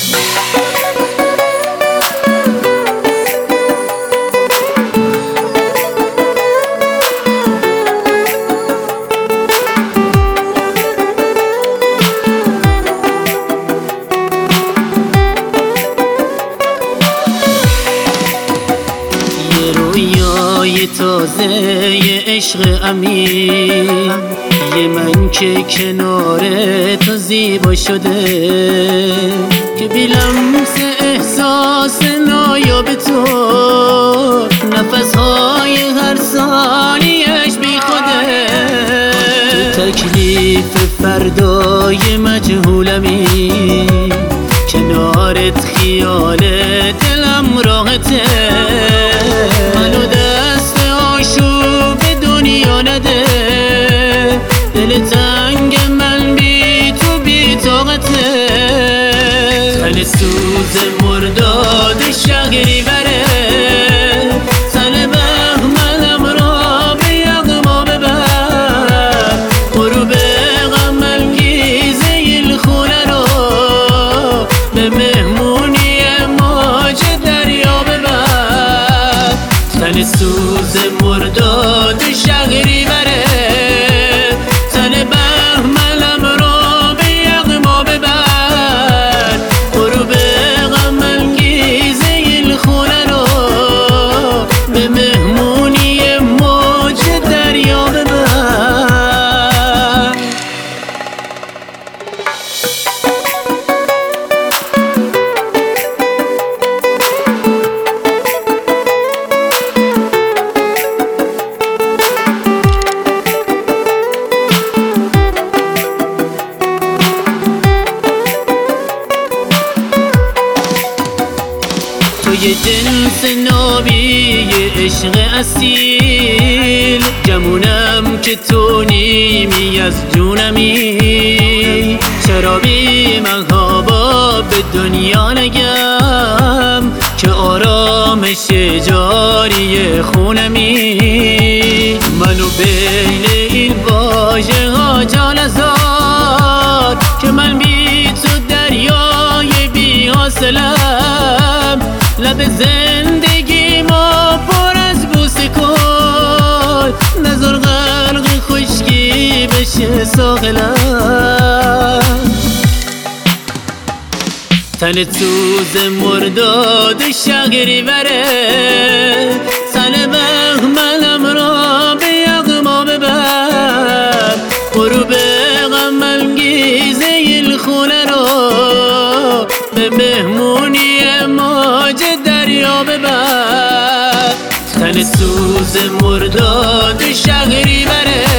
رویای تازه یه عشق امین، یه من که کنار تو زیبا شده، که بی لمس احساس نایاب تو نفسهای هر ثانیش بی خوده. تو تکلیف فردای مجهولمی، کنارت خیال دلم راحته. منو دست آشوب دنیا نده، دل تنگ من بی تو بی طاقته. تن سوز مرداد شهری بره، تن بهمنم را به یغما ببر. غروب غم انگیز این خونه رو به مهمونی موج دریا ببر. تن سوز مرداد شهری بره، تن بهمنم رو به یغما ببر. غروب غم انگیز این خونه رو به مهمونی موج دریا ببر. توی جنس نابی عشق اصیل، جمونم که تو نیمی از جونمی. چرا بی محابا به دنیا نگم، که آرامش جاری خونمی. منو بین این واژه ها جان ازار، که من بی تو دریای بی حاصلم. لب زندگی ما پر از بوسه کن، نذار غرق خشکی بشه ساحلم. تن سوز مرداد شهری بره، تن بهمنم را به یغما ببر. غروب غم انگیز این خونه رو به مهمونی موج دریا ببر. تن سوز مرداد شهری بره،